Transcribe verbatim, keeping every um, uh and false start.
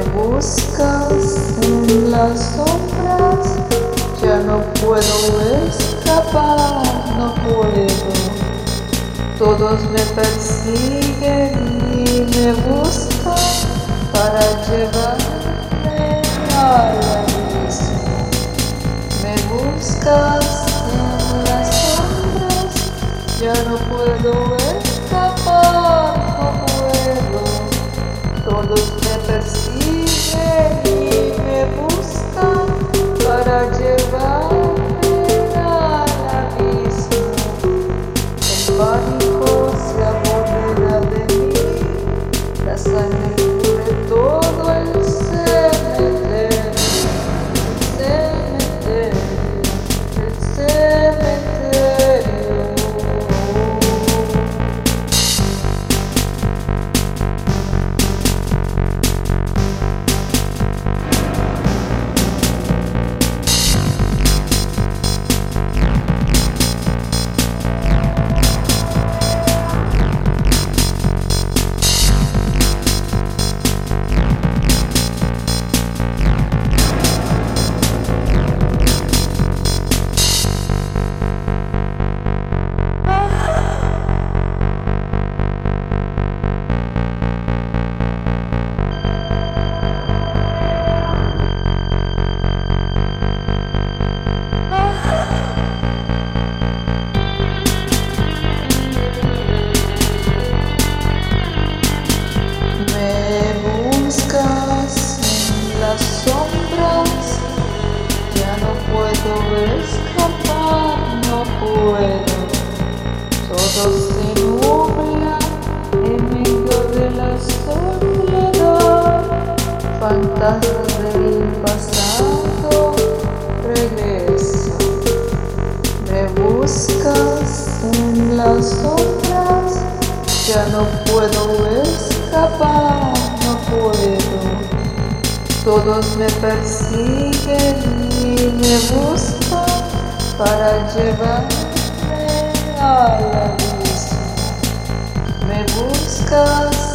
Me buscas en las sombras, ya no puedo escapar, no puedo. Todos me persiguen y me buscan para llevarme al abismo. Me buscas en las sombras, ya no puedo escapar, no puedo. Todos me persiguen y me buscan para llevarme al abismo. El pánico se apodera de mí, la sangre cubre todo el cementerio, el cementerio, el cementerio. Sombras, ya no puedo escapar, no puedo. Todo se nubla en medio de la soledad. Fantasmas del pasado regresan. Me buscas en las sombras, ya no puedo escapar, no puedo. Todos me persiguen y me buscan para llevarme al abismo. Me buscas